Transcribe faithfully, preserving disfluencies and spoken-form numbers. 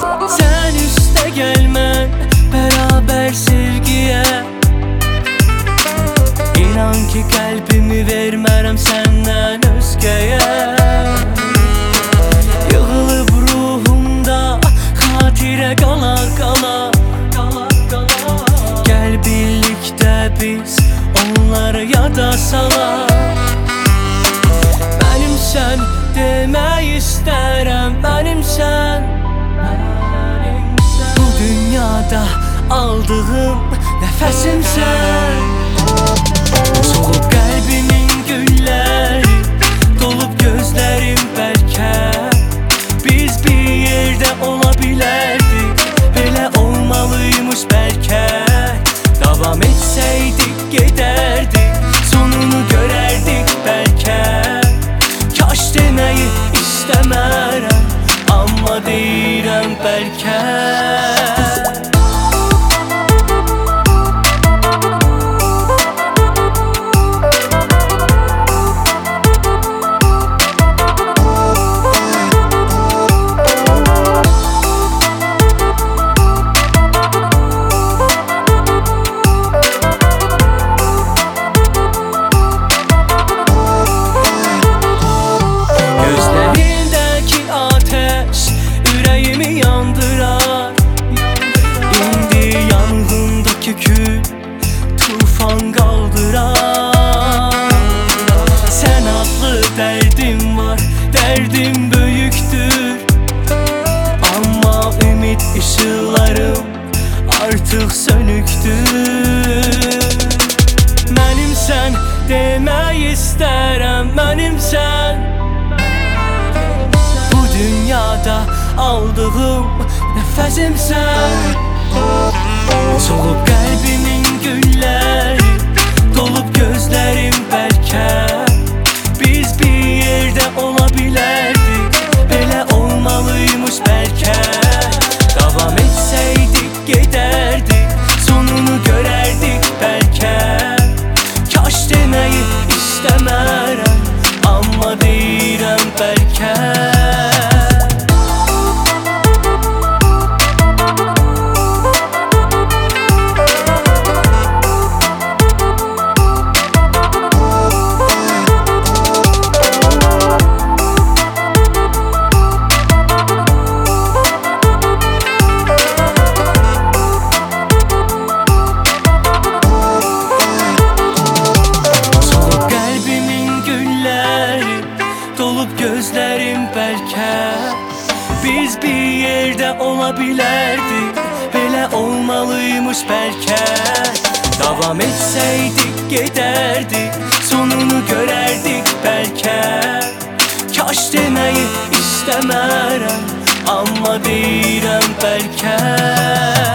Sen üste gelmen beraber sevgiye. İnan ki kalbimi vermərəm səndən özgəyə. Yığılıb ruhumda xatirə qala qala. Gəl birlikdə biz onları yada salaq. Mənimsən demək istərəm, mənimsən. Bu dünyada aldığım nəfəsimsən. Solub qəlbimin gülləri, dolub gözlərim bəlkə. Biz bir yerdə ola bilərdik, belə olmalıymış bəlkə. Davam etsəydik gedərdik, sonunu görərdik bəlkə. Kaş deməyi istəmərəm, amma deyirəm bəlkə. Tufan qaldırar. Sən adlı dərdim var, dərdim böyükdür. Amma ümid işıqlarım artıq sönükdür. Mənimsən demək istərəm, mənimsən. Bu dünyada aldığım nəfəsimsən. Solub qəlbimin gülləri, dolub gözlərim bəlkə. Biz bir yerdə ola bilərdik, belə olmalıymış bəlkə. Davam etsəydik gedərdik, sonunu görərdik bəlkə. Kaş deməyi istəmərəm, amma deyirəm bəlkə. Gözlərim bəlkə. Biz bir yerdə ola bilərdik, belə olmalıymış bəlkə. Davam etsəydik gedərdik, sonunu görərdik bəlkə. Kaş deməyi istəmərəm, amma deyirəm bəlkə.